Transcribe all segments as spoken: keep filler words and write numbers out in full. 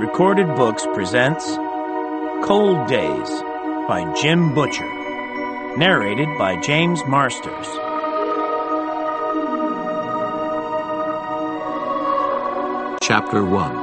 Recorded Books presents Cold Days by Jim Butcher. Narrated by James Marsters. Chapter one.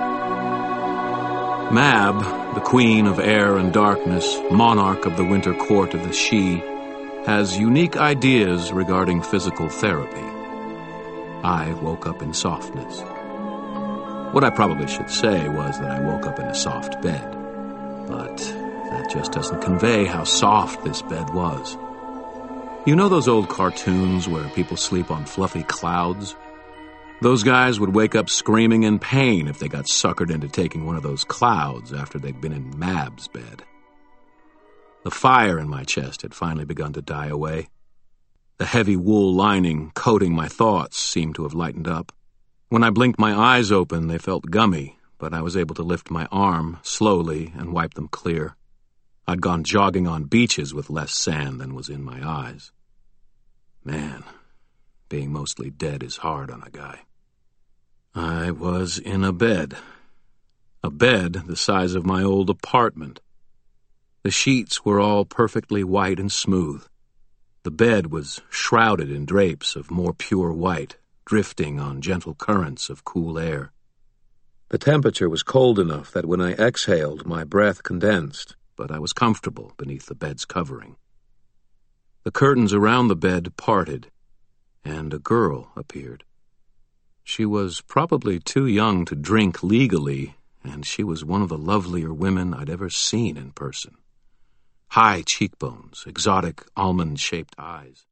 Mab, the queen of air and darkness, monarch of the winter court of the Sidhe, has unique ideas regarding physical therapy. I woke up in softness. What I probably should say was that I woke up in a soft bed, but that just doesn't convey how soft this bed was. You know those old cartoons where people sleep on fluffy clouds? Those guys would wake up screaming in pain if they got suckered into taking one of those clouds after they'd been in Mab's bed. The fire in my chest had finally begun to die away. The heavy wool lining coating my thoughts seemed to have lightened up. When I blinked my eyes open, they felt gummy, but I was able to lift my arm slowly and wipe them clear. I'd gone jogging on beaches with less sand than was in my eyes. Man, being mostly dead is hard on a guy. I was in a bed. A bed the size of my old apartment. The sheets were all perfectly white and smooth. The bed was shrouded in drapes of more pure white, drifting on gentle currents of cool air. The temperature was cold enough that when I exhaled, my breath condensed, but I was comfortable beneath the bed's covering. The curtains around the bed parted, and a girl appeared. She was probably too young to drink legally, and she was one of the lovelier women I'd ever seen in person. High cheekbones, exotic almond-shaped eyes.